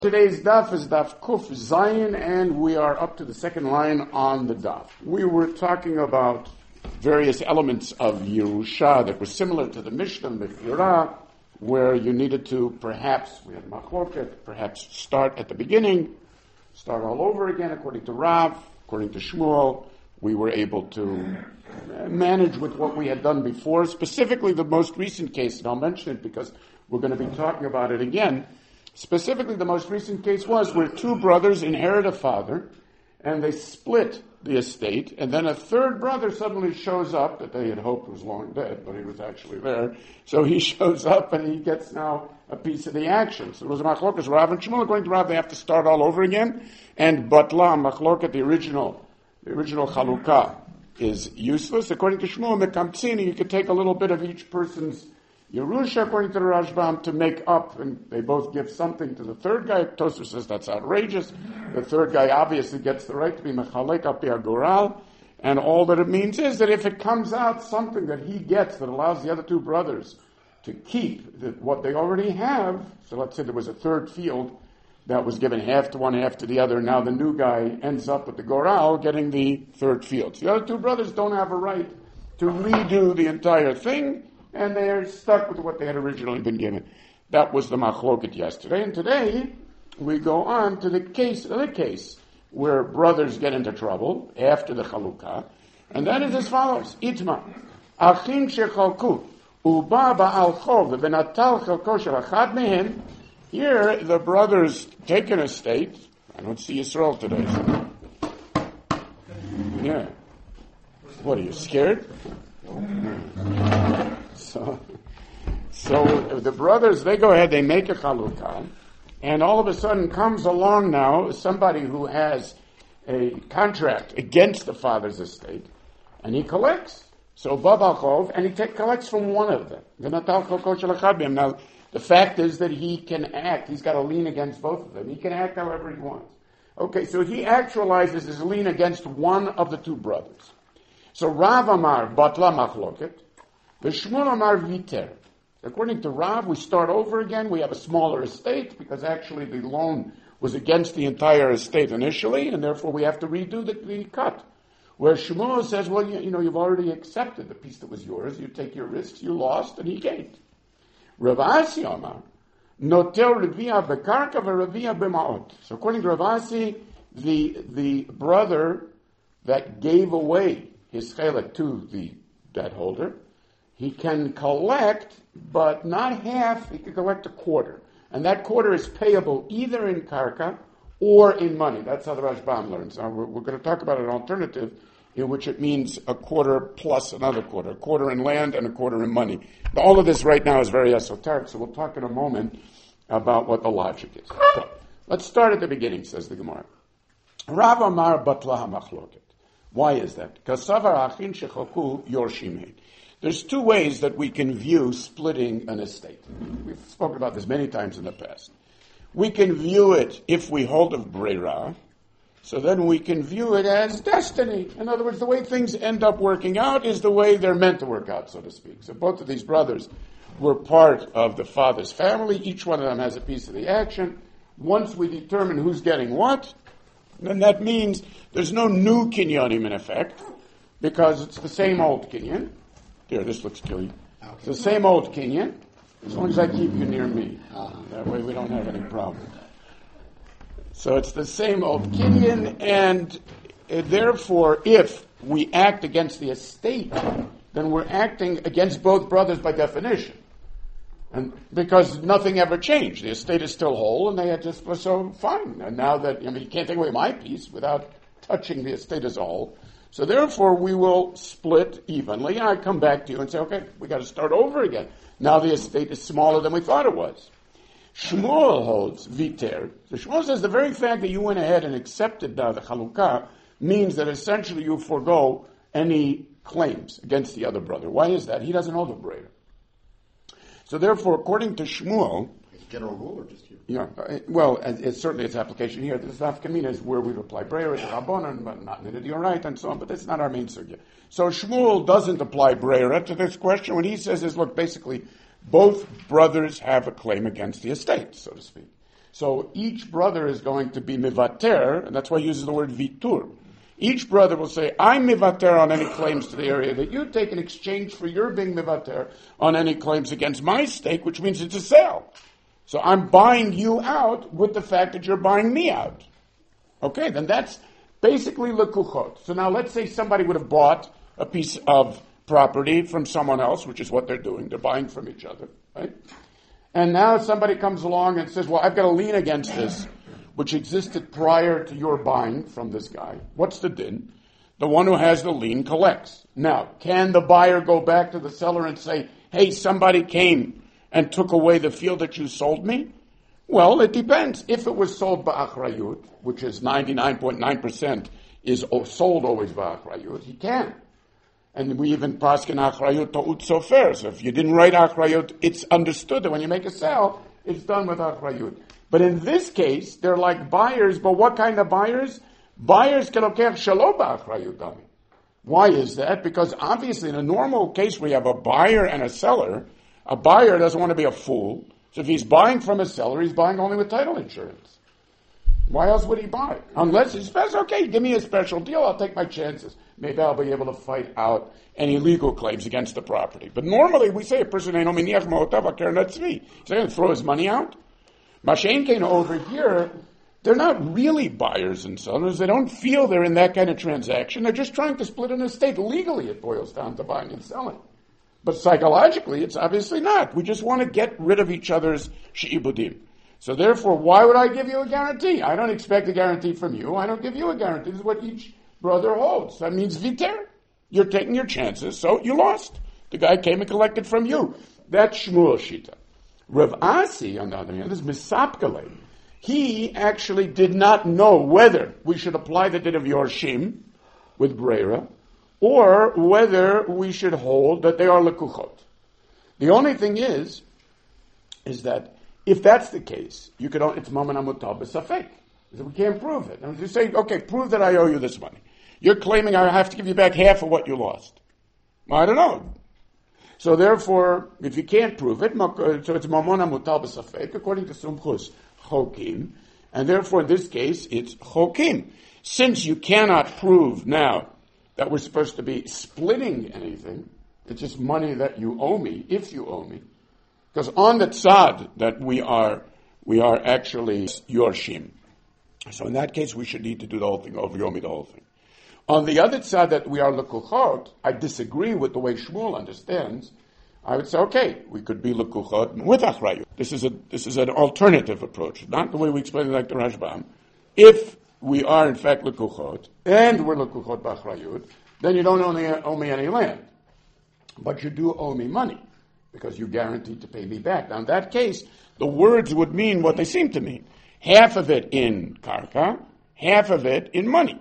Today's daf is daf Kuf Zayin, and we are up to the second line on the daf. We were talking about various elements of Yerusha that were similar to the Mishnah Mechira, where you needed to perhaps, we had machloket, perhaps start at the beginning, start all over again according to Rav, according to Shmuel. We were able to manage with what we had done before, specifically the most recent case, and I'll mention it because we're going to be talking about it again. Specifically, the most recent case was where two brothers inherit a father, and they split the estate, and then a third brother suddenly shows up, that they had hoped was long dead, but he was actually there. So he shows up, and he gets now a piece of the action. So it was a machlokas, Rav and Shmuel. According to Rav, they have to start all over again, and batla, machloket, the original chalukah, is useless. According to Shmuel, mekamtzini, you could take a little bit of each person's Yerusha, according to the Rashbam, to make up, and they both give something to the third guy. Tosfos says that's outrageous. The third guy obviously gets the right to be mechalek al pi hagoral, and all that it means is that if it comes out something that he gets that allows the other two brothers to keep what they already have, so let's say there was a third field that was given half to one, half to the other, now the new guy ends up with the goral getting the third field. So the other two brothers don't have a right to redo the entire thing, and they are stuck with what they had originally been given. That was the machloket yesterday. And today, we go on to the case where brothers get into trouble after the chalukah. And that is as follows. Itma, achim shechalku, uba ba'al chov, v'natal chalko shel achad mehem. Here, the brothers take an estate. I don't see Yisrael today. Yeah. What, are you scared? So the brothers, they go ahead, they make a chalukah, and all of a sudden comes along now somebody who has a contract against the father's estate, and he collects. So Babachov, and he collects from one of them. Now, the fact is that he can act, he's got a lien against both of them. He can act however he wants. Okay, so he actualizes his lien against one of the two brothers. So Rav Amar, Batla Machloket, Shmuel Amar Viter. According to Rav, we start over again. We have a smaller estate because actually the loan was against the entire estate initially, and therefore we have to redo the cut. Where Shmuel says, well, you've already accepted the piece that was yours. You take your risks. You lost, and he gained. Rav Asi Amar Notel Revia Bekarka v'Revia B'Maot. So according to Rav Asi, the brother that gave away his chelek to the debt holder, he can collect, but not half, he can collect a quarter. And that quarter is payable either in karka or in money. That's how the Rashbam learns. Now, we're going to talk about an alternative in which it means a quarter plus another quarter. A quarter in land and a quarter in money. All of this right now is very esoteric, so we'll talk in a moment about what the logic is. So, let's start at the beginning, says the Gemara. Rav Amar Batla HaMachloket. Why is that? Because Savar Achin Shechoku Yorshim. There's two ways that we can view splitting an estate. We've spoken about this many times in the past. We can view it if we hold of Breira, so then we can view it as destiny. In other words, the way things end up working out is the way they're meant to work out, so to speak. So both of these brothers were part of the father's family. Each one of them has a piece of the action. Once we determine who's getting what, then that means there's no new kinyanim in effect, because it's the same old kinyan. Here, this looks clean. Okay. It's the same old kinyan, as long as I keep you near me. That way we don't have any problem. So it's the same old kinyan, and therefore, if we act against the estate, then we're acting against both brothers by definition. And because nothing ever changed. The estate is still whole, and they had just, so fine. And now that, you can't take away my piece without touching the estate as a whole. So therefore, we will split evenly. I come back to you and say, okay, we got to start over again. Now the estate is smaller than we thought it was. Shmuel holds viter. So Shmuel says the very fact that you went ahead and accepted the chalukah means that essentially you forego any claims against the other brother. Why is that? He doesn't hold a breder. So therefore, according to Shmuel, general rule or just here? Yeah, well, it's certainly its application here. This nafkamina is where we apply breira to rabbanon, but not nidiyah, and so on. But that's not our main sugya. So Shmuel doesn't apply breira to this question. What he says is, look, basically, both brothers have a claim against the estate, so to speak. So each brother is going to be mivater, and that's why he uses the word vitur. Each brother will say, I'm mivater on any claims to the area that you take in exchange for your being mivater on any claims against my stake, which means it's a sale. So I'm buying you out with the fact that you're buying me out. Okay, then that's basically lekuchot. So now let's say somebody would have bought a piece of property from someone else, which is what they're doing. They're buying from each other, right? And now somebody comes along and says, well, I've got a lien against this, which existed prior to your buying from this guy. What's the din? The one who has the lien collects. Now, can the buyer go back to the seller and say, hey, somebody came and took away the field that you sold me? Well, it depends. If it was sold ba'achrayut, which is 99.9% is sold always ba'achrayut, he can. And we even paskin achrayut ta'ut sofer. So if you didn't write achrayut, it's understood that when you make a sale, it's done with achrayut. But in this case, they're like buyers, but what kind of buyers? Buyers kelokech shelo ba'achrayut dami. Why is that? Because obviously in a normal case where you have a buyer and a seller, a buyer doesn't want to be a fool. So if he's buying from a seller, he's buying only with title insurance. Why else would he buy? Unless he says, okay, give me a special deal, I'll take my chances. Maybe I'll be able to fight out any legal claims against the property. But normally we say a person ain't ominiach ma'otav aker natzvi. He's going to throw his money out. Mashen came over here, they're not really buyers and sellers. They don't feel they're in that kind of transaction. They're just trying to split an estate. Legally it boils down to buying and selling. But psychologically, it's obviously not. We just want to get rid of each other's she'ibudim. So therefore, why would I give you a guarantee? I don't expect a guarantee from you. I don't give you a guarantee. This is what each brother holds. That means viter. You're taking your chances, so you lost. The guy came and collected from you. That's Shmuel Shita. Rav Asi, on the other hand, is misapkale. He actually did not know whether we should apply the din of Yorshim with Breira, or whether we should hold that they are lekuchot. The only thing is that if that's the case, you could, it's mammon hamutar b'safek. We can't prove it. And if you say, okay, prove that I owe you this money. You're claiming I have to give you back half of what you lost. Well, I don't know. So therefore, if you can't prove it, so it's mammon hamutar b'safek, according to Sumchus Chokim, and therefore in this case, it's Chokim. Since you cannot prove now that we're supposed to be splitting anything, it's just money that you owe me, if you owe me. Because on the tzad that we are actually yorshim. So in that case, we should need to do the whole thing over, you owe me the whole thing. On the other tzad that we are lekuchot, I disagree with the way Shmuel understands. I would say, okay, we could be lekuchot with achrayut. This is an alternative approach, not the way we explain it like the Rashbam. If we are in fact lekuchot, and we're lekuchot b'achrayut, then you don't only owe me any land, but you do owe me money, because you guaranteed to pay me back. Now in that case, the words would mean what they seem to mean. Half of it in karka, half of it in money.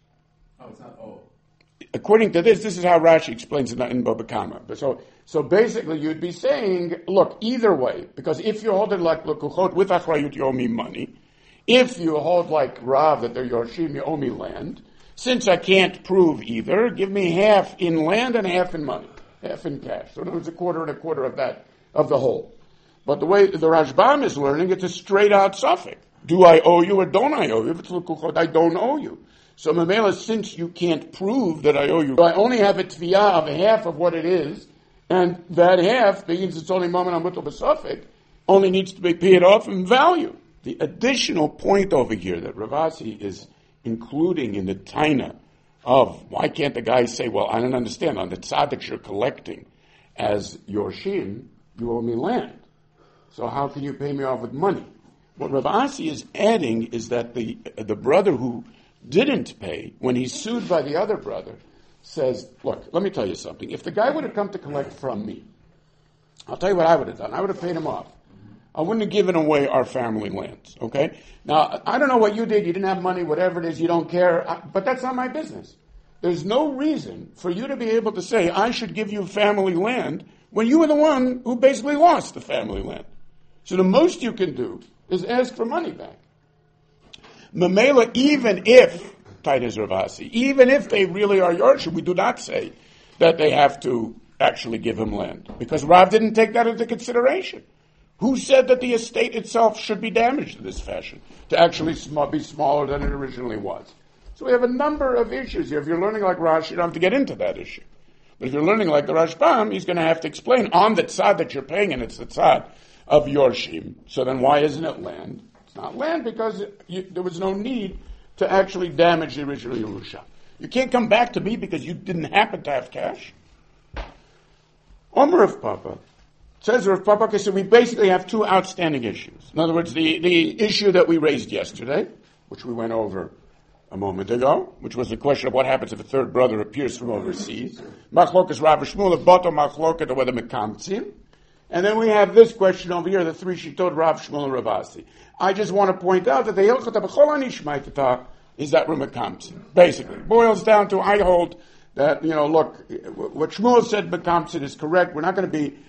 Oh, it's not owe. According to this is how Rashi explains it in Baba Kama. So basically you'd be saying, look, either way, because if you hold it like lekuchot with achrayut, you owe me money. If you hold like Rav, that they're Yorshim, you owe me land. Since I can't prove either, give me half in land and half in money. Half in cash. So in other words, a quarter and a quarter of that, of the whole. But the way the Rashbam is learning, it's a straight out suffix. Do I owe you or don't I owe you? If it's lekuchot, I don't owe you. So Mamela, since you can't prove that I owe you, I only have a tviyah of half of what it is, and that half, means it's only moment amutal b'safek, only needs to be paid off in value. The additional point over here that Ravasi is including in the taina of why can't the guy say, well, I don't understand, on the tzaddik you're collecting as Yorshim, you owe me land. So how can you pay me off with money? What Ravasi is adding is that the brother who didn't pay, when he's sued by the other brother, says, look, let me tell you something. If the guy would have come to collect from me, I'll tell you what I would have done. I would have paid him off. I wouldn't have given away our family lands, okay? Now, I don't know what you did. You didn't have money, whatever it is, you don't care. But that's not my business. There's no reason for you to be able to say, I should give you family land when you were the one who basically lost the family land. So the most you can do is ask for money back. Mamela, even if, Titus Ravasi, even if they really are Yorshim, we do not say that they have to actually give him land. Because Rav didn't take that into consideration. Who said that the estate itself should be damaged in this fashion, to actually be smaller than it originally was? So we have a number of issues here. If you're learning like Rashi, you don't have to get into that issue. But if you're learning like the Rashbam, he's going to have to explain on the tzad that you're paying, and it's the tzad of Yorshim. So then why isn't it land? It's not land because there was no need to actually damage the original Yerusha. You can't come back to me because you didn't happen to have cash. Omer of Papa. Says Rav Papa, okay, so we basically have two outstanding issues. In other words, the issue that we raised yesterday, which we went over a moment ago, which was the question of what happens if a third brother appears from overseas. Machlokas Rav Shmuel, Bato Machloket, or whether Mekamtzim. And then we have this question over here, the three Shittot, Rav Shmuel and Rav Asi. I just want to point out that the Hilchot HaBechol HaNishmaitata is that we're Mekamtzim. Basically, it boils down to, I hold that, look, what Shmuel said Mekamtzim is correct. We're not going to be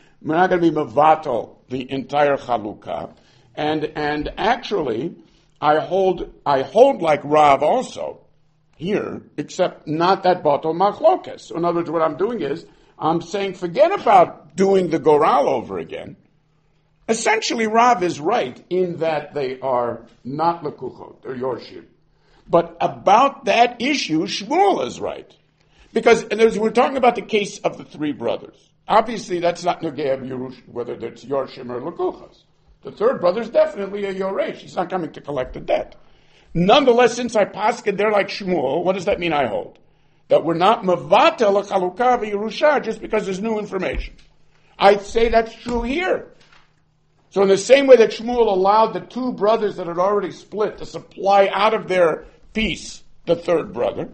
mevatel the entire chalukah, and actually, I hold like Rav also here, except not that batel machlokes. So in other words, what I'm doing is I'm saying forget about doing the goral over again. Essentially, Rav is right in that they are not lekuchot, they're yorshim. But about that issue, Shmuel is right, because we're talking about the case of the three brothers. Obviously, that's not Nogei of Yerush, whether it's Yorshim or Lekuchas. The third brother is definitely a Yoresh. He's not coming to collect the debt. Nonetheless, since I paskin there like Shmuel, what does that mean I hold? That we're not Mevatel a Chalukah Yerusha just because there's new information. I'd say that's true here. So in the same way that Shmuel allowed the two brothers that had already split to supply out of their piece the third brother,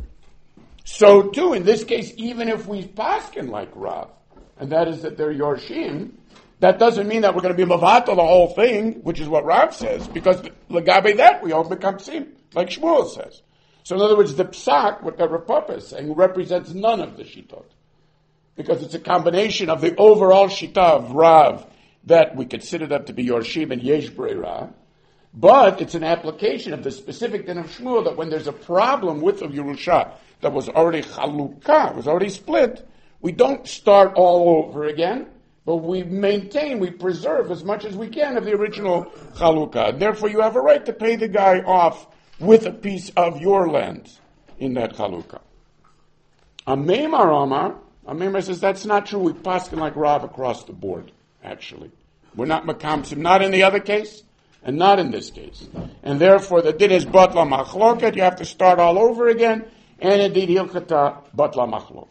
so too, in this case, even if we paskin like Rav, and that is that they're Yorshim, that doesn't mean that we're going to be Mavato the whole thing, which is what Rav says, because Lagabe that we all become Sim, like Shmuel says. So in other words, the Psak, what the Rav Papa is saying, represents none of the Shitot. Because it's a combination of the overall Shita of Rav, that we consider them to be Yorshim and Yesh Breira, but it's an application of the specific din of Shmuel, that when there's a problem with the Yerusha that was already Chalukah, was already split, we don't start all over again, but we preserve as much as we can of the original chalukah. Therefore, you have a right to pay the guy off with a piece of your land in that chalukah. Amemar says that's not true. We paskin like Rav across the board, actually. We're not makamsim, not in the other case, and not in this case. And therefore, the din is batla machloket, you have to start all over again, and indeed, hilchata batla machloket.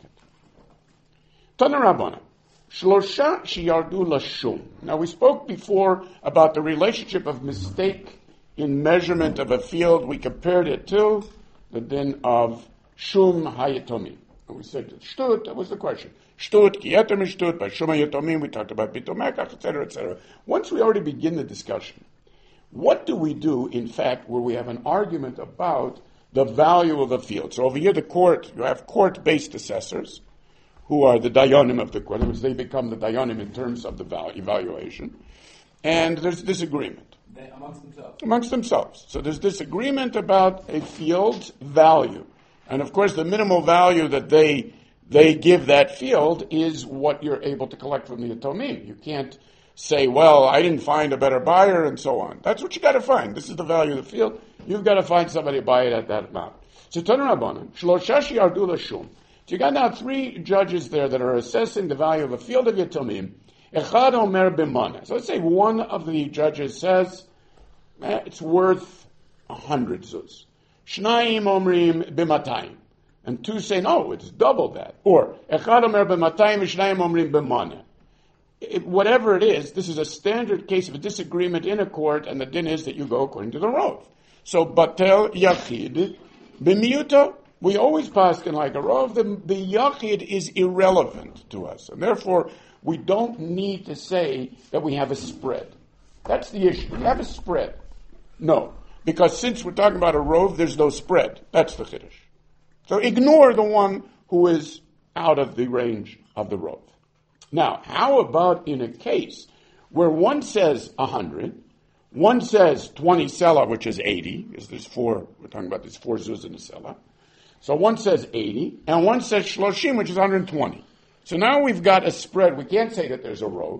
Tana Rabbana, Shlosha Shiyardu Lashum. Now we spoke before about the relationship of mistake in measurement of a field. We compared it to the din of Shum Hayatomim. And we said Shtut, that was the question. Shtut, Kiyetem Shtut, by Shum Hayatomim, we talked about Bitomekach, etc., etc. Once we already begin the discussion, what do we do, in fact, where we have an argument about the value of a field? So over here, you have court-based assessors, who are the dayanim of the court, in which they become the dayanim in terms of the evaluation. And there's disagreement. Amongst themselves. So there's disagreement about a field's value. And of course, the minimal value that they give that field is what you're able to collect from the yatomim. You can't say, well, I didn't find a better buyer, and so on. That's what you got to find. This is the value of the field. You've got to find somebody to buy it at that amount. So Tana Rabbanan, Shloshashi Ardula Shum. So you got now three judges there that are assessing the value of a field of Yatomim. Echad Omer B'mana. So let's say one of the judges says, it's worth 100 zuz. Shnayim Omrim B'matayim. And two say, no, it's double that. Or, Echad Omer B'matayim, Shnayim Omrim B'mana. Whatever it is, this is a standard case of a disagreement in a court, and the din is that you go according to the Rov. So, Batel Yachid B'miuto. We always paskin like a Rov. The Yachid is irrelevant to us. And therefore, we don't need to say that we have a spread. That's the issue. We have a spread. No. Because since we're talking about a Rov, there's no spread. That's the Chiddush. So ignore the one who is out of the range of the Rov. Now, how about in a case where one says 100, one says 20 selah, which is 80, because there's four, we're talking about there's 4 zuz in a selah. So one says 80, and one says shloshim, which is 120. So now we've got a spread. We can't say that there's a rov,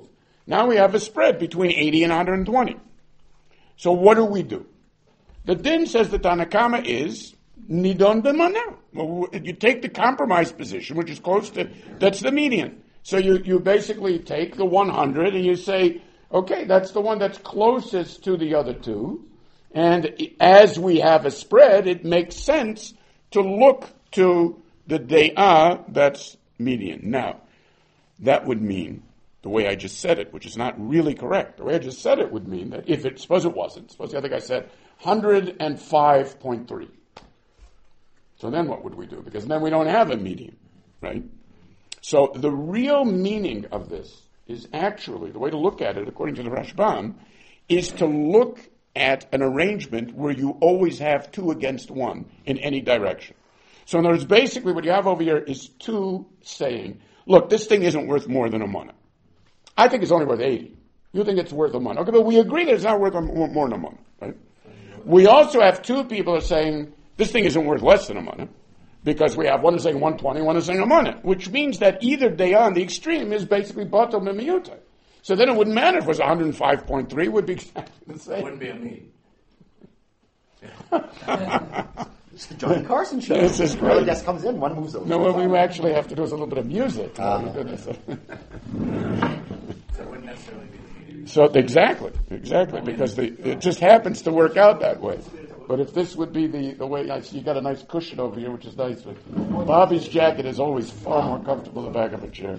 Now we have a spread between 80 and 120. So what do? The din says the Tanakama is nidon b'maneh. Well, you take the compromise position, which is close to, that's the median. So you basically take the 100 and you say, okay, that's the one that's closest to the other two. And as we have a spread, it makes sense to look to the de'ah that's median. Now, that would mean, the way I just said it, which is not really correct, the way I just said it would mean that suppose the other guy said 105.3. So then what would we do? Because then we don't have a median, right? So the real meaning of this is actually, the way to look at it, according to the Rashbam, is to look at an arrangement where you always have 2 against 1 in any direction. So in other words, basically what you have over here is 2 saying, look, this thing isn't worth more than a money. I think it's only worth 80. You think it's worth a money. Okay, but we agree that it's not worth more than a money, right? We also have 2 people are saying, this thing isn't worth less than a money, because we have one is saying 120, one is saying a money, which means that either day on the extreme is basically batel mimiyuta. So then it wouldn't matter if it was 105.3, it would be exactly the same. It wouldn't be a me. It's the Johnny Carson show. This is great. Another guest comes in, one moves over. No, what we actually have to do is a little bit of music. So it wouldn't necessarily be the me. So exactly, because it just happens to work out that way. But if this would be the way, I see you got a nice cushion over here, which is nice. But Bobby's jacket is always far more comfortable in the back of a chair.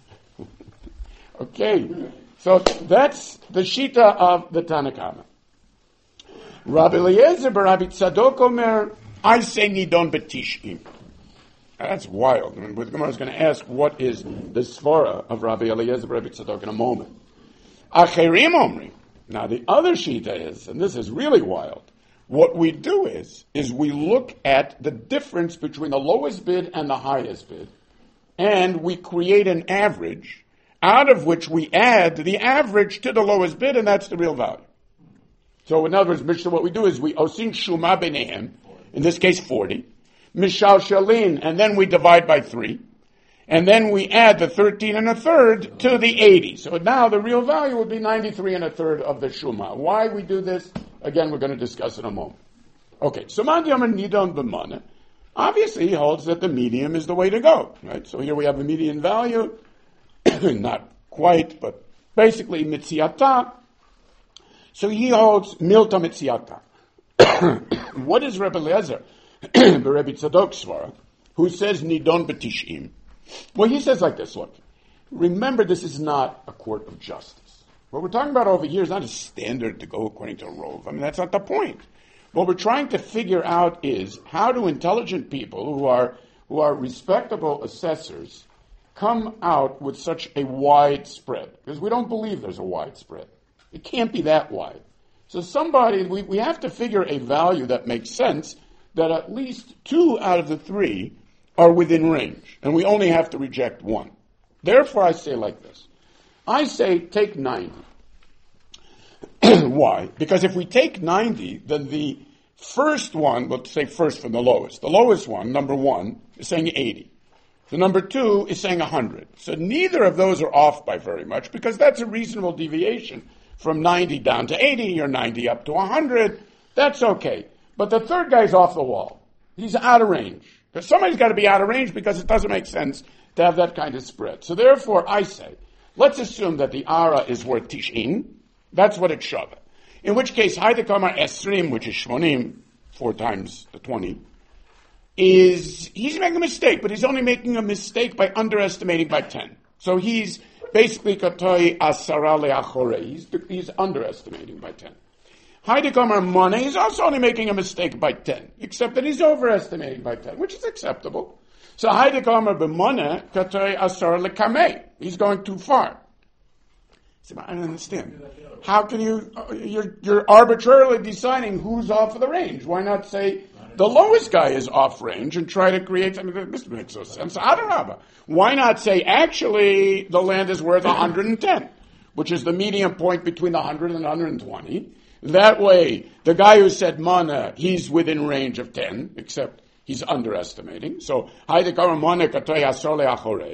Okay, so that's the Shita of the Tanakama. Rabbi Eliezer Rabbi Tzadok Omer, I say nidon betishim. That's wild. I mean, the Gemara is going to ask what is the svara of Rabbi Eliezer Rabbi Tzadok in a moment. Acherim Omri. Now the other Shita is, and this is really wild, what we do is we look at the difference between the lowest bid and the highest bid, and we create an average, out of which we add the average to the lowest bid, and that's the real value. So in other words, Mishnah, what we do is we osin shuma b'neihem, in this case 40, mishal shalin, and then we divide by 3, and then we add the 13 and a third to the 80. So now the real value would be 93 and a third of the shuma. Why we do this? Again, we're going to discuss in a moment. Okay, so man di'amar nidon b'maneh. Obviously, he holds that the medium is the way to go, right? So here we have a median value, not quite, but basically mitziata. So he holds milta mitziata. What is Rebbe Eliezer, the Rebbe Tzadok Svara, who says nidon b'tishim? Well, he says like this, look, remember this is not a court of justice. What we're talking about over here is not a standard to go according to a rove. I mean, that's not the point. What we're trying to figure out is how do intelligent people who are respectable assessors come out with such a wide spread? Because we don't believe there's a wide spread. It can't be that wide. So we have to figure a value that makes sense, that at least 2 out of the 3 are within range, and we only have to reject 1. Therefore, I say like this. I say take 90. Why? Because if we take 90, then the first one, let's say first from the lowest one, number 1, is saying 80. The number 2 is saying 100. So neither of those are off by very much, because that's a reasonable deviation. From 90 down to 80, or 90 up to 100, that's okay. But the third guy's off the wall. He's out of range. Because somebody's got to be out of range, because it doesn't make sense to have that kind of spread. So therefore, I say, let's assume that the ara is worth tishin. That's what it's shava. In which case, Haidekama Esrim, which is Shmonim, 4 times the 20, he's making a mistake, but he's only making a mistake by underestimating by 10. So he's basically katoi asara leachore. He's underestimating by 10. Haidekama Mone, he's also only making a mistake by 10, except that he's overestimating by 10, which is acceptable. So Haidekama b'mone katoi asara lekamei. He's going too far. I don't understand. How can you're arbitrarily deciding who's off of the range? Why not say the lowest guy is off range and try to create something? This makes no sense. Adarabba. Why not say actually the land is worth 110, which is the medium point between the 100 and 120. That way, the guy who said mana, he's within range of 10, except he's underestimating. So,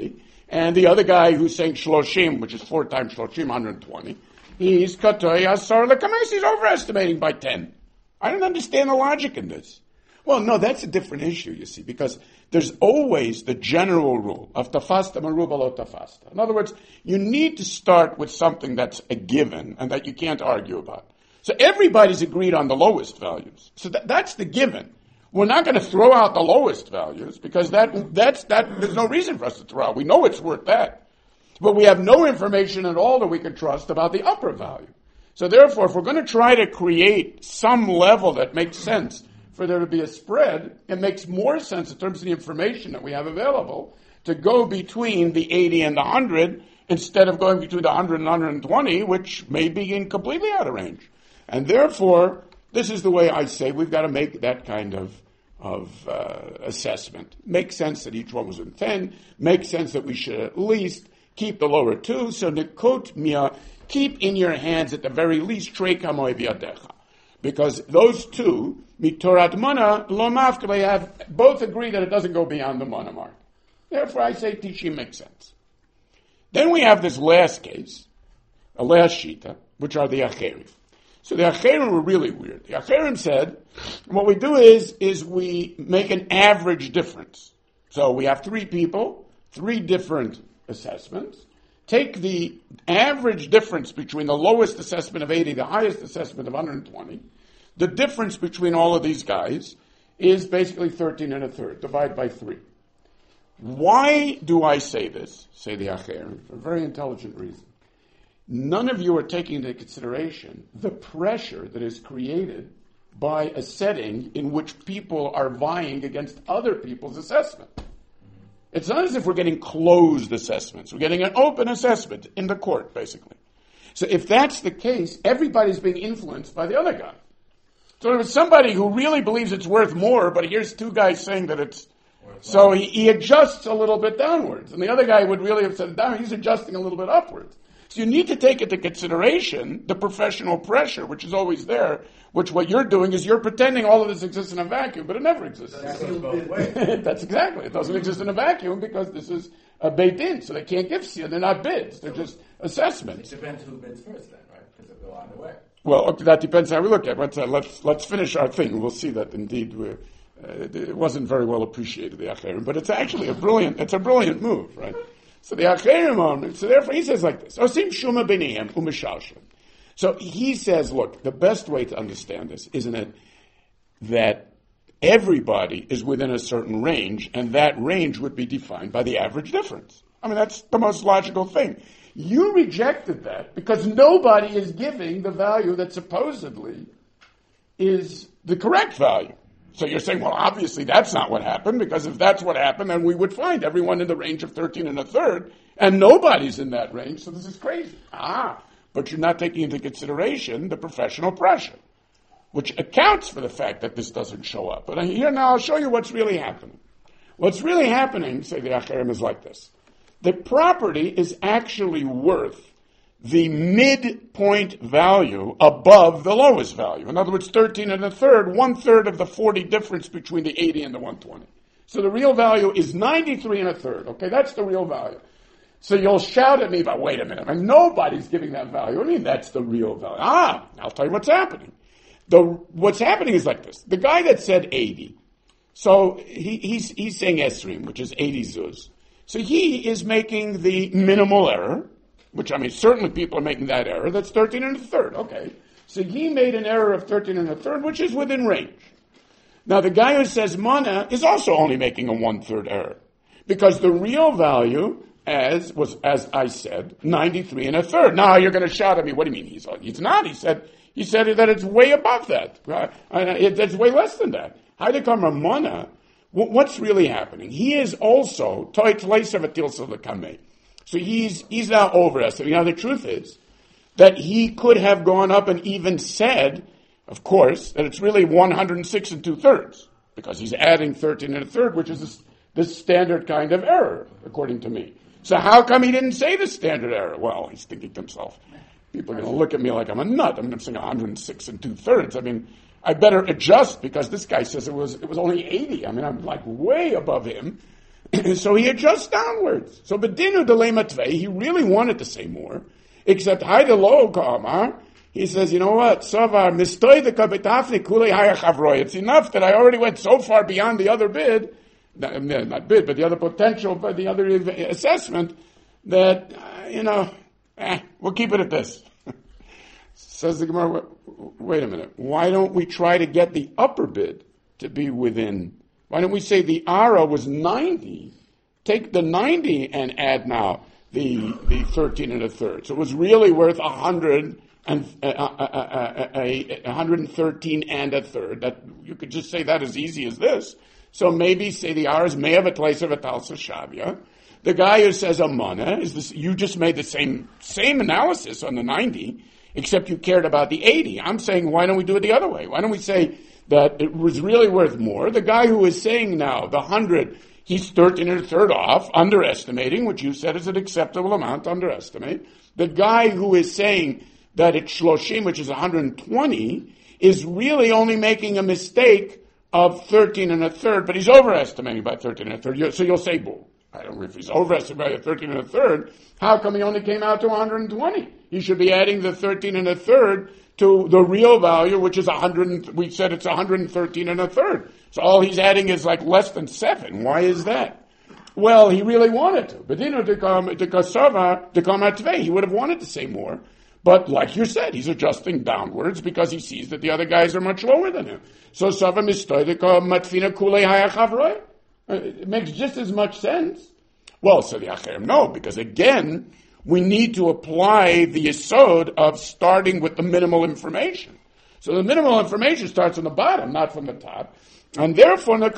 And the other guy who's saying shloshim, which is 4 times shloshim, 120, he's katoy asar lekames, he's overestimating by 10. I don't understand the logic in this. Well, no, that's a different issue, you see, because there's always the general rule of tafasta meruba lo tafasta. In other words, you need to start with something that's a given and that you can't argue about. So everybody's agreed on the lowest values. So that's the given. We're not going to throw out the lowest values because that's there's no reason for us to throw out. We know it's worth that. But we have no information at all that we can trust about the upper value. So therefore, if we're going to try to create some level that makes sense for there to be a spread, it makes more sense in terms of the information that we have available to go between the 80 and the 100 instead of going between the 100 and 120, which may be completely out of range. And therefore, this is the way I say we've got to make that kind of assessment. Makes sense that each one was in 10. Makes sense that we should at least keep the lower 2. So nikot mia, keep in your hands at the very least trei kamoi biadecha. Because those two, mitorat mana, lo mafka, they have both agree that it doesn't go beyond the mana mark. Therefore, I say Tishim makes sense. Then we have this last case, a last shita, which are the Acherim. So the Acherim were really weird. The Acherim said, what we do is we make an average difference. So we have 3 people, 3 different assessments. Take the average difference between the lowest assessment of 80, the highest assessment of 120. The difference between all of these guys is basically 13 and a third. Divide by 3. Why do I say this? Say the Acherim, for a very intelligent reason. None of you are taking into consideration the pressure that is created by a setting in which people are vying against other people's assessment. It's not as if we're getting closed assessments. We're getting an open assessment in the court, basically. So if that's the case, everybody's being influenced by the other guy. So if it's somebody who really believes it's worth more, but here's 2 guys saying that it's... So he adjusts a little bit downwards. And the other guy would really have said down. He's adjusting a little bit upwards. So you need to take into consideration the professional pressure, which is always there, which what you're doing is you're pretending all of this exists in a vacuum, but it never exists. That's exactly. It doesn't exist in a vacuum because this is a beit din, so they can't give siyah. They're not bids. They're just assessments. It depends who bids first then, right? Because they'll go on the way. Well, okay, that depends how we look at it. Let's finish our thing. We'll see that indeed it wasn't very well appreciated, the Acherim, but it's actually a brilliant move, right? So the Acherim, so therefore he says like this, Osim Shuma B'niyim U'Mishalshim. So he says, look, the best way to understand this, isn't it, that everybody is within a certain range, and that range would be defined by the average difference. I mean, that's the most logical thing. You rejected that because nobody is giving the value that supposedly is the correct value. So you're saying, well, obviously that's not what happened, because if that's what happened, then we would find everyone in the range of 13 and a third, and nobody's in that range, so this is crazy. But you're not taking into consideration the professional pressure, which accounts for the fact that this doesn't show up. But here now I'll show you what's really happening. What's really happening, say the Acherim, is like this. The property is actually worth the midpoint value above the lowest value. In other words, 13 and a third, 1/3 of the 40 difference between the 80 and the 120. So the real value is 93 and a third. Okay, that's the real value. So you'll shout at me, but wait a minute, and nobody's giving that value. I mean, that's the real value. I'll tell you what's happening. What's happening is like this. The guy that said 80, so he's saying Esrim, which is 80 zuz. So he is making the minimal error, which, I mean, certainly people are making that error. That's 13 and a third. Okay. So he made an error of 13 and a third, which is within range. Now, the guy who says mana is also only making a 1/3 error, because the real value as I said, 93 and a third. Now you're going to shout at me, what do you mean he's not? He said that it's way above that. It's way less than that. Haidekam Ramana, what's really happening? He is also so he's now overestimating. Now the truth is that he could have gone up and even said, of course, that it's really 106 and 2/3, because he's adding 13 and a third, which is the standard kind of error, according to me. So how come he didn't say the standard error? Well, he's thinking to himself, people are going to look at me like I'm a nut. I'm saying 106 and 2/3. I mean, I better adjust, because this guy says it was only 80. I mean, I'm like way above him. So he adjusts downwards. So Bedinu Delay Matvei, he really wanted to say more, except Haida Lo Kamar, he says, you know what, Savar, Mistoideka Betafni Kulei Hayachavroy. It's enough that I already went so far beyond the other bid, not bid, but the other potential, but the other assessment, that, we'll keep it at this. Says the Gemara, wait a minute, why don't we try to get the upper bid to be within? Why don't we say the ARA was 90, take the 90 and add now the 13 and a third. So it was really worth 100 and 113 and a third. That you could just say that as easy as this. So maybe say the ARA is Me'av Atleiser V'Talsa Shavya. The guy who says Amana is this. You just made the same analysis on the 90, except you cared about the 80. I'm saying, why don't we do it the other way? Why don't we say that it was really worth more? The guy who is saying now the 100, he's 13 and a third off, underestimating, which you said is an acceptable amount to underestimate. The guy who is saying that it's shloshim, which is 120, is really only making a mistake of 13 and a third, but he's overestimating by 13 and a third. So you'll say, boo. I don't know if he's overestimating by 13 and a third. How come he only came out to 120? He should be adding the 13 and a third to the real value, which is 100. We said it's 113 and a third. So all he's adding is like less than 7. Why is that? Well, he really wanted to. But to come at Tvei, he would have wanted to say more. But like you said, he's adjusting downwards because he sees that the other guys are much lower than him. So Sava Mistoidika Matfina Kulei Hayachavroy. It makes just as much sense. Well, so the Acherim, no, because again, we need to apply the yesod of starting with the minimal information. So the minimal information starts on the bottom, not from the top. And therefore, at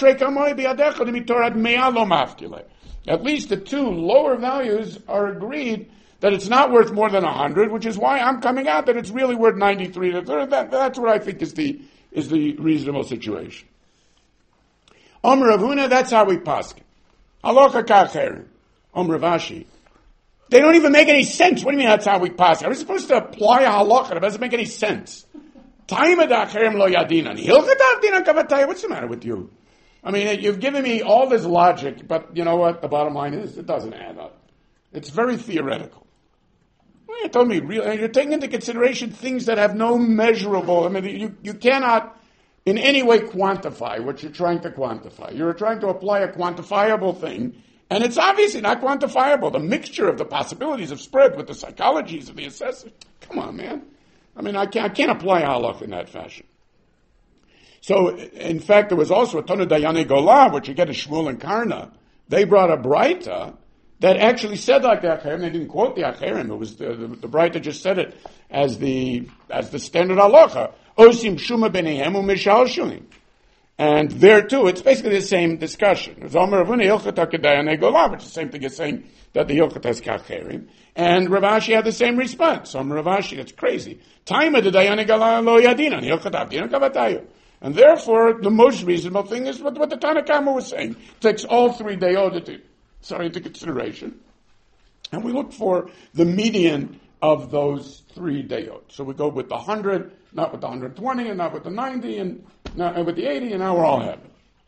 least the two lower values are agreed that it's not worth more than 100, which is why I'm coming out that it's really worth 93 to 30. That's what I think is the reasonable situation. Om Rav Huna, that's how we paskin. Halacha kacherim. Om Rav Ashi. They don't even make any sense. What do you mean that's how we paskin? Are we supposed to apply a halacha that doesn't make any sense? Taima dacherim lo yadinan. Hilchat avdinan kavataya. What's the matter with you? I mean, you've given me all this logic, but you know what? The bottom line is, it doesn't add up. It's very theoretical. Well, you told me, you're taking into consideration things that have no measurable, I mean, you cannot in any way quantify what you're trying to quantify. You're trying to apply a quantifiable thing, and it's obviously not quantifiable. The mixture of the possibilities of spread with the psychologies of the assessor. Come on, man. I mean, I can't apply halach in that fashion. So, in fact, there was also a Tonu Dayane Gola, which you get in Shmuel and Karna. They brought a Braita that actually said like the Acherim. They didn't quote the Acherim. It was the Braita just said it as the standard halacha. Osim shuma benehem umishal shumim. And there too, it's basically the same discussion. It's Omer Ravuna Hilchot HaKedayane Gola, which is the same thing as saying that the Hilchot has Kacherim. And Rav Ashi had the same response. Omer Rav Ashi, that's crazy. Taima de Dayane Gola lo yadinan, Hilchot Avdinan Kavatayu. And therefore, the most reasonable thing is what the Tanakama was saying. It takes all 3 dayot into consideration. And we look for the median of those 3 dayot. So we go with the 100, not with the 120, and not with the 90, and not with the 80, and now we're all happy.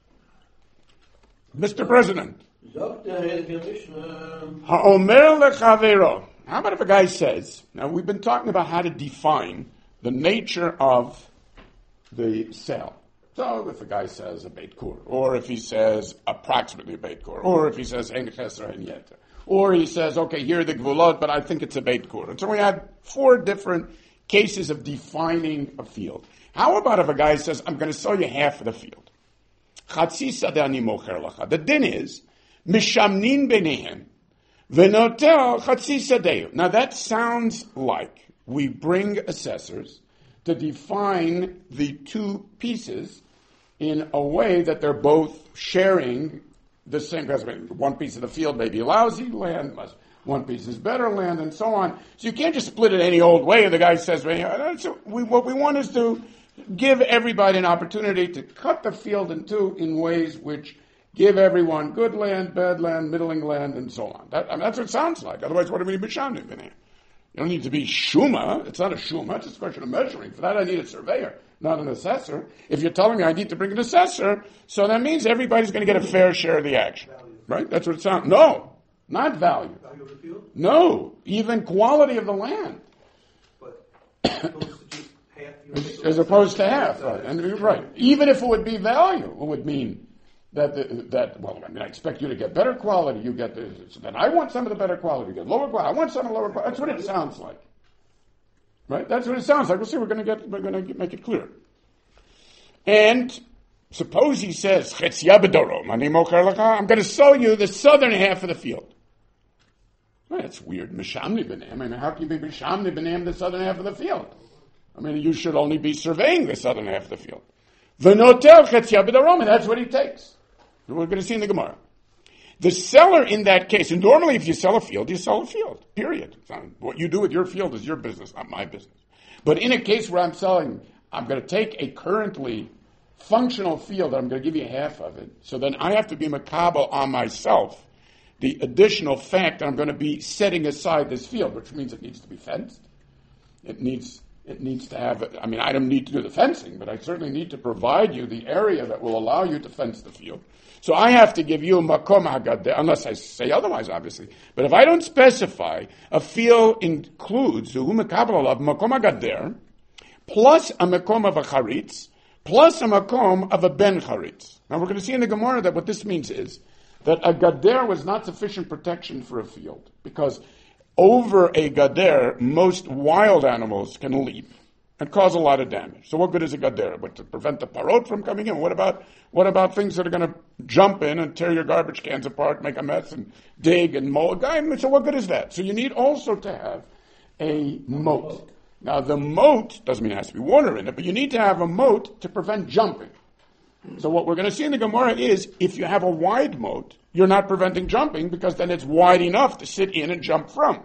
Mr. President. Ha'omer lechavero. How about if a guy says, now we've been talking about how to define the nature of the sale. So if a guy says a beit kur, or if he says approximately a beit kur, or if he says en cheser en yeter, or he says, okay, here are the gvulot, but I think it's a beit kur. And so we had 4 different cases of defining a field. How about if a guy says, I'm going to sell you half of the field? Chatzi sadeh ani mocher lacha. The din is, mishamnin benehem, v'notel chatzi sadeh. Now that sounds like we bring assessors to define the 2 pieces in a way that they're both sharing the same, because one piece of the field may be lousy land, one piece is better land, and so on. So you can't just split it any old way, and the guy says, what we want is to give everybody an opportunity to cut the field in 2 in ways which give everyone good land, bad land, middling land, and so on. That's what it sounds like. Otherwise, what do we need Bishamim in here? You don't need to be shuma. It's not a shuma. It's just a question of measuring. For that, I need a surveyor, not an assessor. If you're telling me I need to bring an assessor, so that means everybody's going to get a fair share of the action. Right? That's what it sounds. No, not value. Value of the field? No, even quality of the land. But opposed to just half, you would take As opposed to half. Right. And you're right. Even if it would be value, it would mean that, I expect you to get better quality. You get this. Then I want some of the better quality. You get lower quality. I want some of the lower quality. That's what it sounds like. Right? That's what it sounds like. We'll see. We're going to make it clear. And suppose he says, I'm going to sell you the southern half of the field. Well, that's weird. Mishamni b'neim. I mean, how can you be Mishamni b'neim the southern half of the field? I mean, you should only be surveying the southern half of the field. V'notel chetzia b'darom, and that's what he takes. We're going to see in the Gemara. The seller in that case, and normally if you sell a field, you sell a field, period. What you do with your field is your business, not my business. But in a case where I'm selling, I'm going to take a currently functional field, and I'm going to give you half of it, so then I have to be makabel on myself the additional fact that I'm going to be setting aside this field, which means it needs to be fenced. It needs to have, I don't need to do the fencing, but I certainly need to provide you the area that will allow you to fence the field. So I have to give you makom hagader, unless I say otherwise, obviously. But if I don't specify, a field includes makom hagader, plus a makom of a charitz, plus a makom of a ben charitz. Now we're going to see in the Gemara that what this means is that a gader was not sufficient protection for a field, because over a gader, most wild animals can leap and cause a lot of damage. So what good is a gader? But to prevent the parot from coming in? What about things that are going to jump in and tear your garbage cans apart, make a mess, and dig and mow a guy? So what good is that? So you need also to have a moat. Now the moat doesn't mean it has to be water in it, but you need to have a moat to prevent jumping. So what we're going to see in the Gemara is, if you have a wide moat, you're not preventing jumping, because then it's wide enough to sit in and jump from.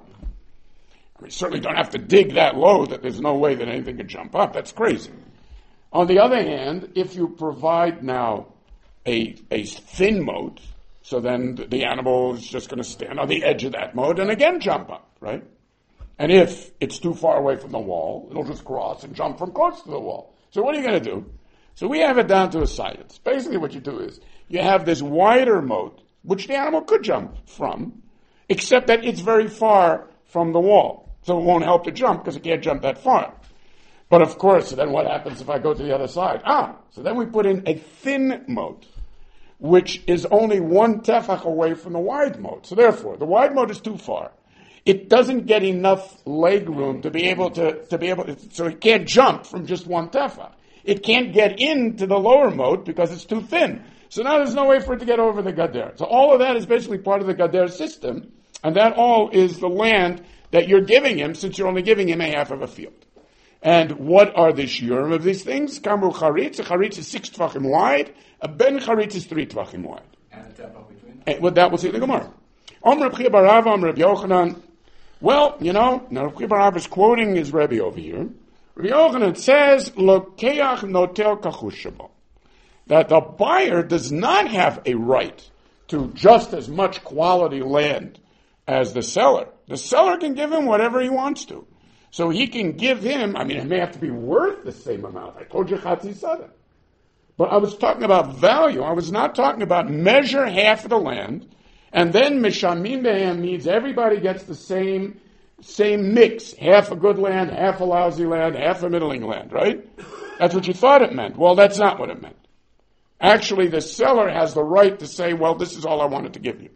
We certainly don't have to dig that low that there's no way that anything can jump up. That's crazy. On the other hand, if you provide now a thin moat, so then the animal is just going to stand on the edge of that moat and again jump up, right? And if it's too far away from the wall, it'll just cross and jump from close to the wall. So what are you going to do? So we have it down to a science. Basically what you do is, you have this wider moat, which the animal could jump from, except that it's very far from the wall. So it won't help to jump because it can't jump that far. But of course, then what happens if I go to the other side? So then we put in a thin moat, which is only one tefach away from the wide moat. So therefore, the wide moat is too far. It doesn't get enough leg room to be able to so it can't jump from just one tefach. It can't get into the lower moat because it's too thin. So now there's no way for it to get over the gader. So all of that is basically part of the gader system, and that all is the land that you're giving him, since you're only giving him a half of a field. And what are the shiurim of these things? Kamru charitz. A charitz is 6 tvachim wide. A ben charitz is 3 tvachim wide. And a tefach between them? And with that, we'll see the Gemara. Reb Chia bar Rava, Reb Yochanan. Well, now Reb Chia bar Rava is quoting his Rebbe over here. Reb Yochanan says, Lokeach notel kachushabo. That the buyer does not have a right to just as much quality land as the seller. The seller can give him whatever he wants to. So he can give him, it may have to be worth the same amount. I told you Chatzi Sada. But I was talking about value. I was not talking about measure half of the land, and then Mishamim Behem means everybody gets the same mix. Half a good land, half a lousy land, half a middling land, right? That's what you thought it meant. Well, that's not what it meant. Actually, the seller has the right to say, well, this is all I wanted to give you.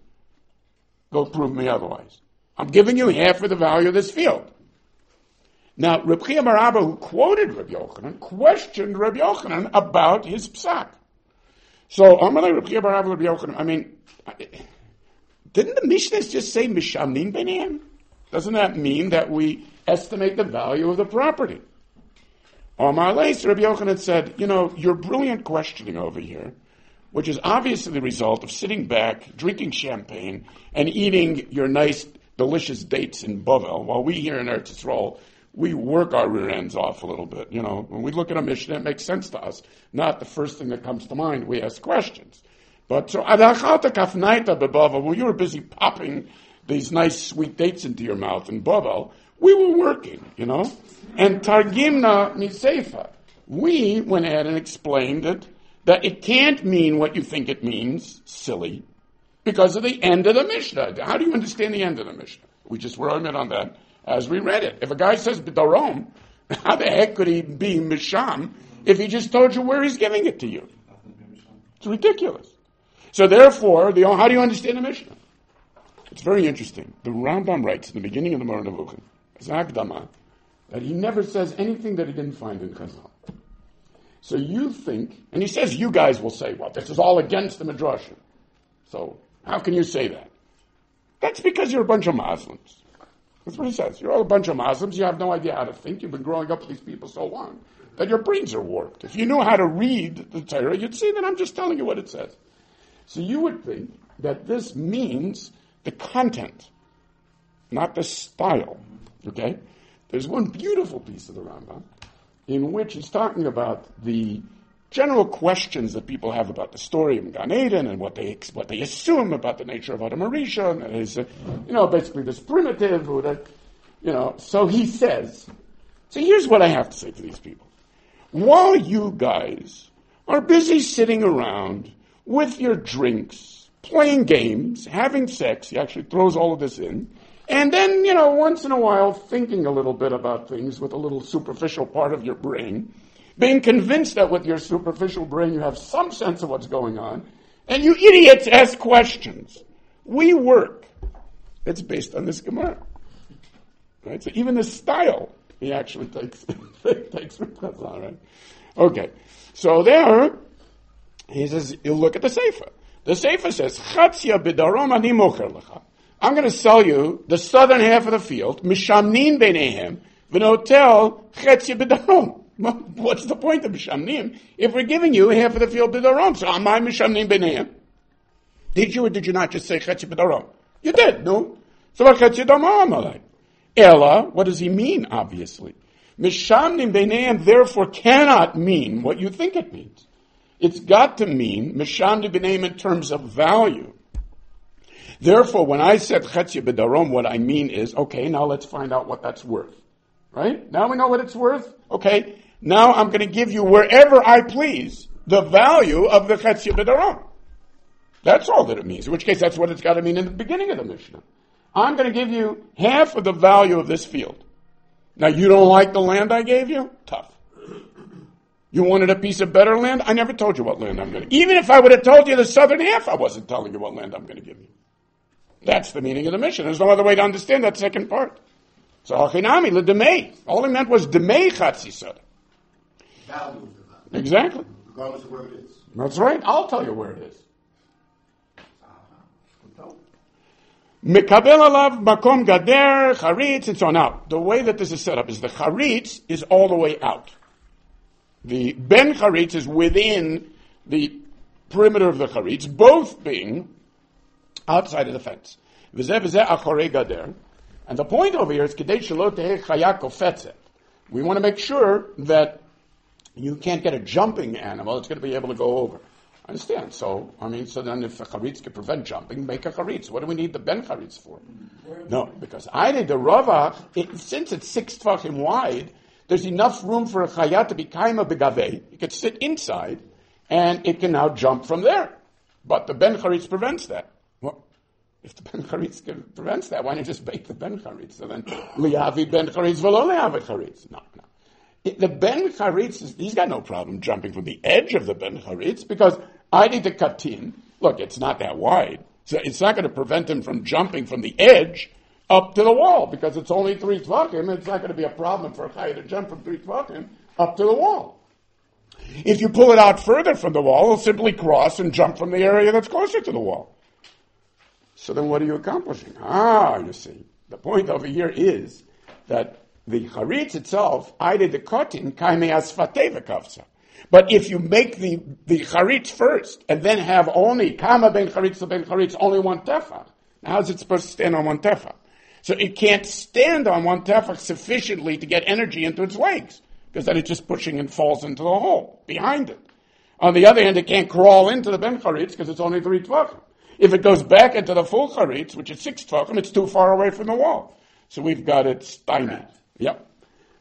Go prove me otherwise. I'm giving you half of the value of this field. Now, Reb Chia bar Abba, who quoted Reb Yochanan, questioned Reb Yochanan about his psak. So, Amalei Reb Chia bar Abba, Reb Yochanan, didn't the Mishnahs just say Mishamnin B'neihem? Doesn't that mean that we estimate the value of the property? Amalei, Reb Yochanan said, your brilliant questioning over here, which is obviously the result of sitting back, drinking champagne, and eating your nice, delicious dates in Bovel, while we here in Eretz Yisrael, we work our rear ends off a little bit. When we look at a Mishnah, it makes sense to us. Not the first thing that comes to mind. We ask questions. But so, when you were busy popping these nice sweet dates into your mouth in Bovel, we were working, And Targimna Miseifa. We went ahead and explained it, that it can't mean what you think it means, silly. because of the end of the Mishnah. How do you understand the end of the Mishnah? We just were on that as we read it. If a guy says B'darom, how the heck could he be Misham if he just told you where he's giving it to you? It's ridiculous. So therefore, how do you understand the Mishnah? It's very interesting. The Rambam writes in the beginning of the Moreh Nevuchim, as an Akdama, that he never says anything that he didn't find in Chazal. So you think, and he says you guys will say, well, this is all against the Midrashim. So how can you say that? That's because you're a bunch of Muslims. That's what he says. You're all a bunch of Muslims. You have no idea how to think. You've been growing up with these people so long that your brains are warped. If you knew how to read the Torah, you'd see that I'm just telling you what it says. So you would think that this means the content, not the style. Okay? There's one beautiful piece of the Rambam in which he's talking about the general questions that people have about the story of Gan Eden and what they assume about the nature of Adam Arisha, and that is, basically this primitive, So he says, so here's what I have to say to these people. While you guys are busy sitting around with your drinks, playing games, having sex, he actually throws all of this in, and then, once in a while thinking a little bit about things with a little superficial part of your brain, being convinced that with your superficial brain you have some sense of what's going on, and you idiots ask questions. We work. It's based on this Gemara. Right? So even the style, he actually takes from Chazal, right? Okay. So there, he says, you look at the Sefer. The Sefer says, Chatzia b'darom ani mocher lecha. I'm going to sell you the southern half of the field, mishamnin beinehem, v'notel chatzia b'darom. What's the point of mishamnim if we're giving you half of the field b'darom? So am I mishamnim b'nehem? Did you or did you not just say chatzia b'darom? You did, no? So what chatzia b'darom? Ella, what does he mean, obviously? Mishamnim b'nehem therefore cannot mean what you think it means. It's got to mean mishamnim b'nehem in terms of value. Therefore, when I said chatzia b'darom, what I mean is, okay, now let's find out what that's worth. Right? Now we know what it's worth. Okay, now I'm going to give you wherever I please the value of the chatzia b'darom. That's all that it means. In which case, that's what it's got to mean in the beginning of the Mishnah. I'm going to give you half of the value of this field. Now, you don't like the land I gave you? Tough. You wanted a piece of better land? I never told you what land I'm going to. Even if I would have told you the southern half, I wasn't telling you what land I'm going to give you. That's the meaning of the Mishnah. There's no other way to understand that second part. So hachinami l'demei. All he meant was demei chatzisa. Value of the value. Exactly. Regardless of where it is. That's right. I'll tell you where it is. Mekabel alav makom gader charitz and so on. Now, the way that this is set up is the charitz is all the way out. The ben charitz is within the perimeter of the charitz, both being outside of the fence. V'zeh v'zeh achorei gader. And the point over here is kedei shelo teheh chaya kofetzet. We want to make sure that you can't get a jumping animal that's going to be able to go over. Understand? So then if a charitz can prevent jumping, make a charitz. What do we need the ben charitz for? No, because I did the rava, since it's 6 tefachim wide, there's enough room for a chaya to be kaima begavei. It could sit inside, and it can now jump from there. But the ben charitz prevents that. Well, if the ben charitz prevents that, why don't you just bake the ben charitz? So then, liyavi ben charitz v'lo liyavi charitz. No. The ben charitz, he's got no problem jumping from the edge of the ben charitz because I need to cut in. Look, it's not that wide. So it's not going to prevent him from jumping from the edge up to the wall because it's only 3 tvachim. It's not going to be a problem for a chaya to jump from 3 tvachim up to the wall. If you pull it out further from the wall, he'll simply cross and jump from the area that's closer to the wall. So then what are you accomplishing? You see, the point over here is that the charitz itself, I did the kotin, kaime asfatei v'kavsa. But if you make the charitz first, and then have only, kama ben charitz to ben charitz, only 1 tefach, how is it supposed to stand on 1 tefach? So it can't stand on 1 tefach sufficiently to get energy into its legs, because then it's just pushing and falls into the hole behind it. On the other hand, it can't crawl into the ben charitz because it's only 3 tefachim. If it goes back into the full charitz, which is 6 tefachim, it's too far away from the wall. So we've got it stymied. Yep.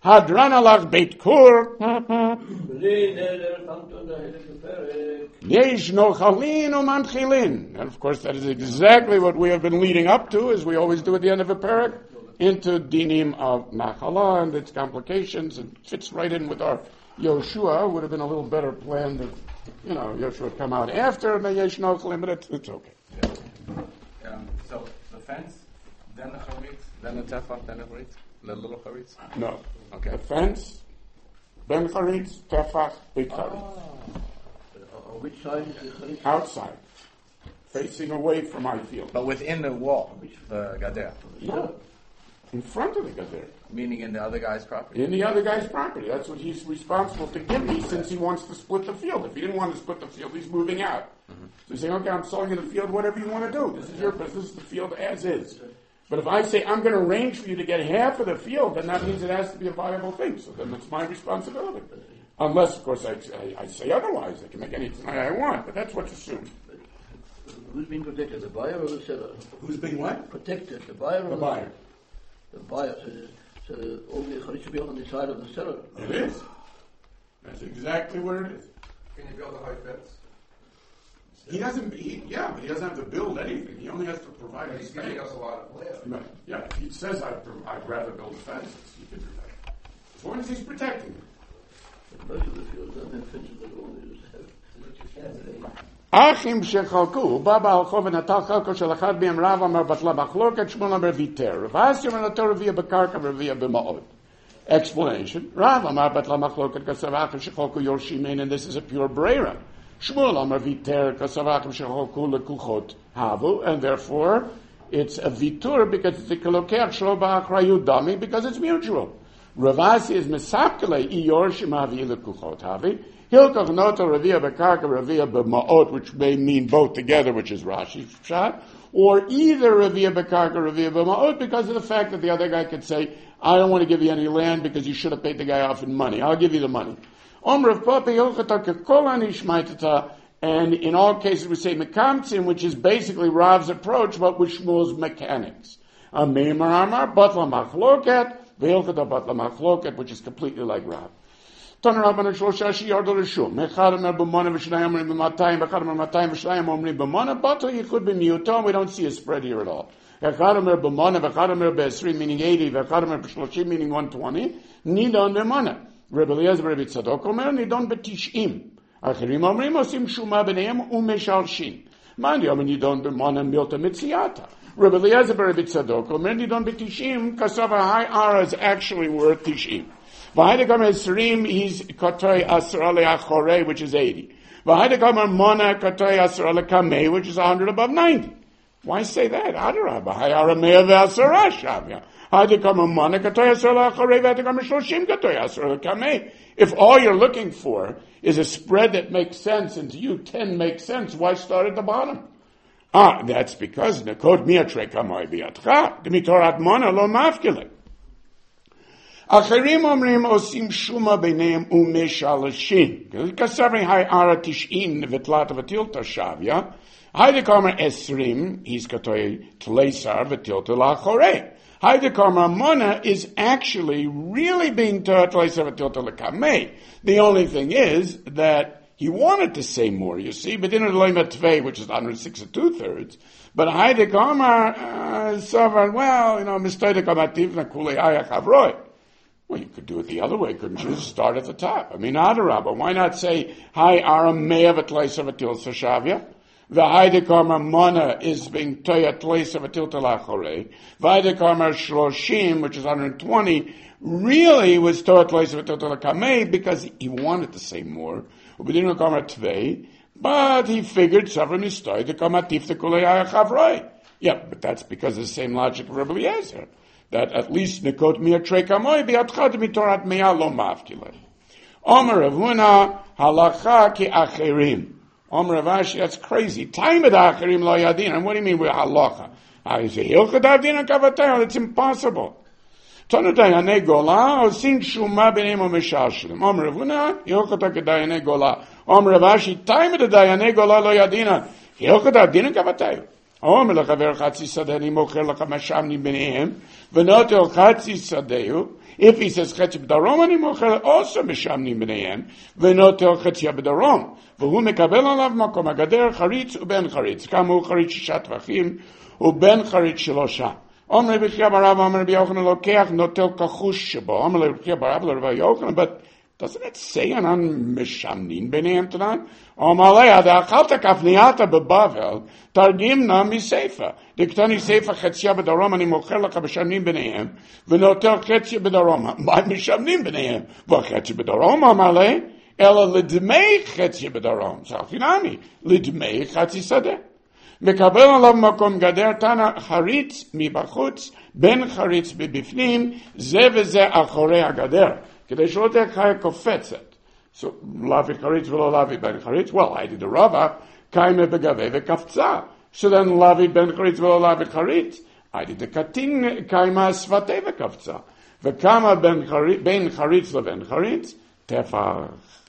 Hadran alach beit kur. בלי נדר קמת נהלת בפרק. Yesh no chalin uman chilin. And of course that is exactly what we have been leading up to, as we always do at the end of a parak, into dinim of nachala and its complications, and fits right in with our Yoshua. Would have been a little better planned if, Yoshua had come out after the Yesh no chalin, but it's okay. So the fence, then the charitz, then the tefach, then the charitz, the little charitz. No. Okay. The fence, ben charitz, tefach, beit charitz. On which side is the charitz? Outside, facing away from my field. But within the wall, the gader, No. In front of the gader. meaning in the other guy's property. In the other guy's property. That's what he's responsible to give me, since he wants to split the field. If he didn't want to split the field, he's moving out. So he's saying, okay, I'm selling you the field, whatever you want to do. This is your business, this is the field as is. But if I say, I'm going to arrange for you to get half of the field, then that means it has to be a viable thing. So then it's my responsibility. Unless, of course, I say otherwise. I can make anything I want, but that's what's assumed. Who's being protected, the buyer or the seller? Who's being what? Protected, the buyer or The buyer. The buyer. So all the charitz should be on the side of the seller. It is. That's exactly what it is. Can you build a high fence? He doesn't, but he doesn't have to build anything. He only has to provide a He's space. giving us a lot of land. Right. Yeah, if he says I'd rather build fences, he can do that. As long as he's protecting it. Most of the fields don't have fences at all. They just have. אחים שחלקו, הוא בא בהלכו ונטל חלקו של אחד מהם רב אמר בטלה מחלוקת, שמואל אמר ויתר. רב אסי אומר נטל רביע בקרקע ורביע במאוד. Explanation, Rav אמר בטלה מחלוקת כסב אחים שחלקו יורשים, and this is a pure brera. Shmuel אמר ויתר כסב אחים שחלקו לקוחות הבו, and therefore it's a vitur because it's a kolokech shlo ba'achrayut dami, because it's mutual. Rav Asi is mesapkele I yorshim havi lekuchot havi. Hilkach noto ravia bekarka ravia b'maot, which may mean both together, which is Rashi's shot, or either ravia bekarka ravia b'maot, because of the fact that the other guy could say, I don't want to give you any land because you should have paid the guy off in money. I'll give you the money. And in all cases we say mekamtzin, which is basically Rav's approach, but with Shmuel's mechanics. Meimar amar batla machloket, ve'ilchata batla machloket, which is completely like Rav. Taner Rabbanan Shlosha Shiyard L'Rishum. Echad Omer b'mona v'shnayim omrim b'matayim, v'echad Omer matayim v'shnayim omrim b'mona. Bato yichud b'miyuto. We don't see a spread here at all. Echad Omer b'mona, v'echad Omer b'esrim, meaning 80, v'echad Omer b'shloshim, meaning 120. Nidon b'mona. Rabbi Eliezer Rabbi Tzadok Omer, nidon b'tish'im. Achirim omrim osim shuma b'neim u'meshalshin. Mind you, nidon b'mona milta mitziata. Rabbi Eliezer Rabbi Tzadok Omer, nidon b'tish'im, kasava high ara is actually worth tish'im. V'haidekam esrim, he's katoy asra le'achorei, which is 80. V'haidekam mona katoy asra le'kamei, which is 100 above 90. Why say that? Adarabah, hayara me'ah ve'asara shavya. Haidekam mona katoy asra le'achorei, v'haidekam shloshim katoy asra le'kamei. If all you're looking for is a spread that makes sense, and to you 10 makes sense, why start at the bottom? That's because nekod mi'atrei kamoi bi'atcha, d'mitorat mona lo mafkele. Achirim omrim osim shuma b'neim umeshalshin. Kasavri hay ara tish'in v'tlat v'tilta shavya. Haydekarma esrim, he's katoy tleisar v'tilta la'chorei. Haydekarma mona is actually really being taught tleisar v'tilta l'kamei. The only thing is that he wanted to say more, you see, but in a loima tvei, which is 106 2/3. But Haydekarma savar, mistoydekamativ nakulei ayach avroi. Well, you could do it the other way, couldn't you? Just start at the top. Adarabah. Why not say, Hi aram me'ah v'tleisa v'tilta shavya? V'haidekarma mona is being toya tleisa v'tilta la'chorei. V'haidekarma shloshim, which is 120, really was toya tleisa v'tilta la'kamei because he wanted to say more. Ubedinu karma tvei, but he figured, Savra mistoy, the karma tifta kulei ayachavroi. Yeah, but that's because of the same logic of Rabbi Eliezer. That at least nekot mi'atrei kamoi bi'atchad mitorat me'ah lo mafkile. Omer Rav Huna halacha ki acherim. Omer Rav Ashi, that's crazy. Time at acherim lo yadin. And what do you mean with halacha? I say hilchad avdin and kavatayah. That's impossible. Tonu dayanei gola osin shuma b'neim u'meshalshilim. Omer Rav Huna hilchad dayanei gola. Omer Rav Ashi, time at dayanei gola lo yadin. Hilchad avdin and kavatayah. אומר לחבר חצי שדה, אני מוכר לך משמנים ביניהם, ונוטל חצי שדהו, if he says חצי בדרום, אני מוכר also משמנים ביניהם, ונוטל חצי בדרום, והוא מקבל עליו מקום, הגדר חריץ ובן חריץ, כמה הוא חריץ 6 טפחים, ובן חריץ 3. אומר רבי חייא בר אבא, אומר רבי יוחנן, לוקח נוטל כחוש שבו, אומר רבי חייא בר אבא לרבי יוחנן, but doesn't it say on משמנים ביניהם תנן? אומר לה, דאכלת כפנייתה בבבל, תרגימנה מסייפה. דקטני סייפה חציה בדרום, אני מוכר לך משמנים ביניהם, ונוטל חצי בדרום. מה משמנים ביניהם? וחצי בדרום, אמר לה, אלא לדמי חצי בדרום. סלחי נמי, לדמי חצי שדה. מקבל עליו מקום גדר תנא חריץ מבחוץ, בן חריץ מבפנים, זה וזה אחורי הגדר. כדי שלא תהיה חיה קופצת. So, להביא חריץ ולא להביא בן חריץ. Well, הייתי דרבה, קיימה בגבי וקפצה. So then להביא בן חריץ ולא להביא חריץ. הייתי דקטין קיימה שפתי וקפצה. וכמה בין חריץ לבן חריץ? טפח.